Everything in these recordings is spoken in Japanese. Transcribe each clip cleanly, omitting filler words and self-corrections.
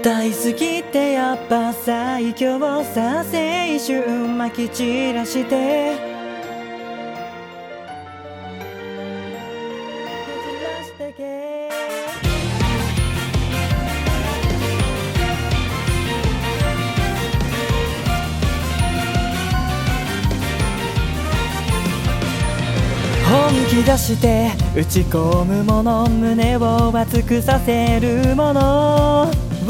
大好きってやっぱ最強さ、青春まき散らして本気出して打ち込むもの、胸を熱くさせるもの、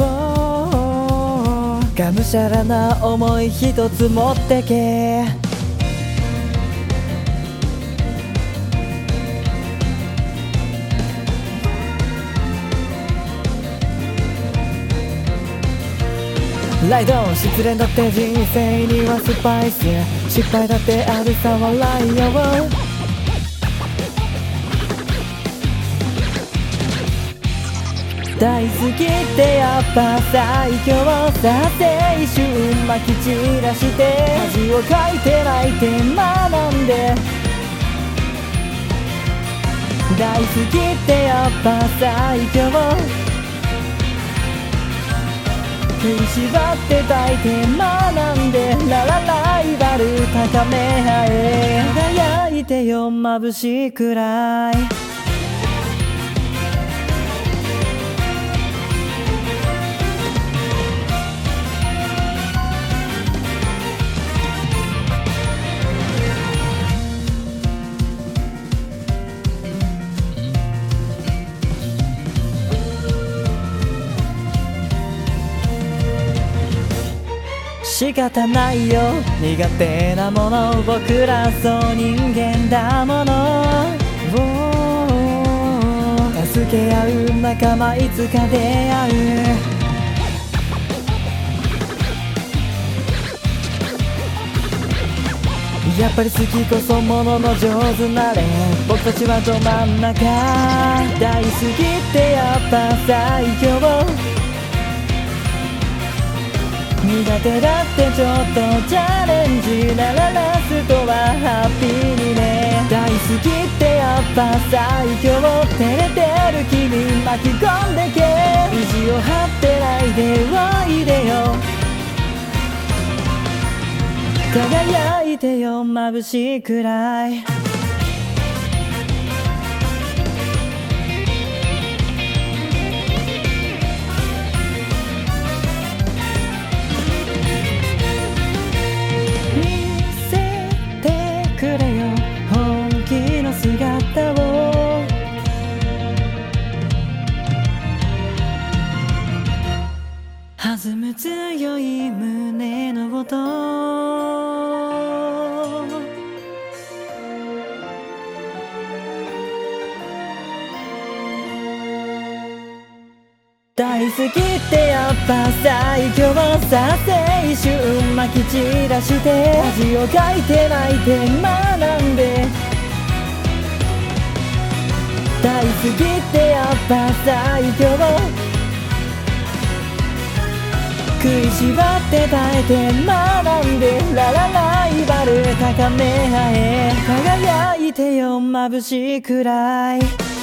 がむしゃらな思い一つ持ってけ。ライドン失恋だって人生にはスパイス、失敗だってあるさ笑いよ。大好きってやっぱ最強さ、青春まき散らして恥をかいて泣いて学んで。大好きってやっぱ最強、食いしばって抱いて学んで、ライバル高め合え、輝いてよ眩しいくらい。仕方ないよ苦手なもの、僕らそう人間だもの。助け合う仲間いつか出会う。やっぱり好きこそものの上手なれ、僕たちはど真ん中。大好きってやっぱ最強、苦手だってちょっとチャレンジならラストはハッピーにね。大好きってやっぱ最強、照れてる君巻き込んでけ。意地を張ってないでおいでよ、輝いてよ眩しいくらい。弾む強い胸の音、大好きってやっぱ最強さ、青春まき散らして恥をかいて泣いて学んで。大好きってやっぱ最強、食いしばって耐えて学んで、ライバル高め合え、輝いてよ眩しいくらい。